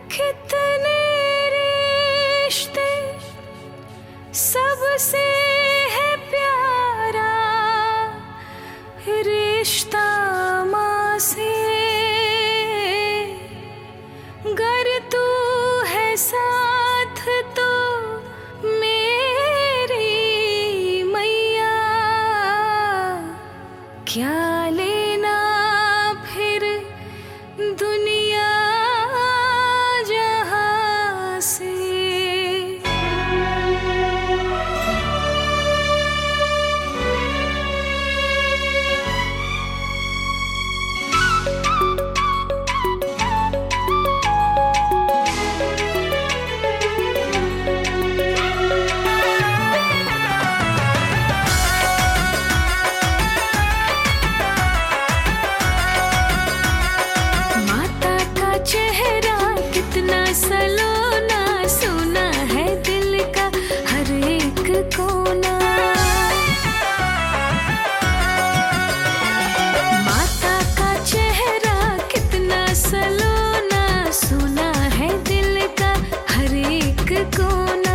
कितने रिश्ते सबसे है प्यारा रिश्ता माँ से। गर तू है साथ तो मेरी मैया, क्या लेना फिर दुनिया जहां से। सलोना सोना है दिल का हर एक कोना। माता का चेहरा कितना सलोना सोना है दिल का हर एक कोना।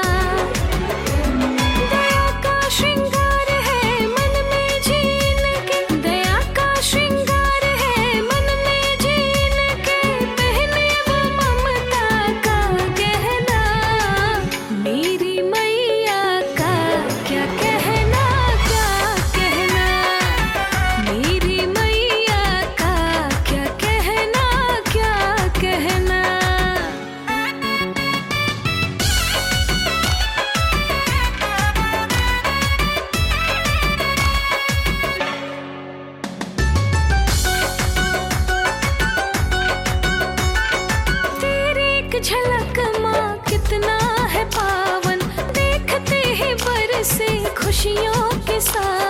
दया का श्रृंगार है मन में जीन के, दया का श्रृंगार है मन में जीन के। पहने वो ममता का गहना, मेरी मैया का क्या कहना, क्या कहना। मेरी मैया का क्या कहना, क्या कहना। तेरी एक झलक माँ कितना है पावन, देखते ही बरसे खुशियों के साथ।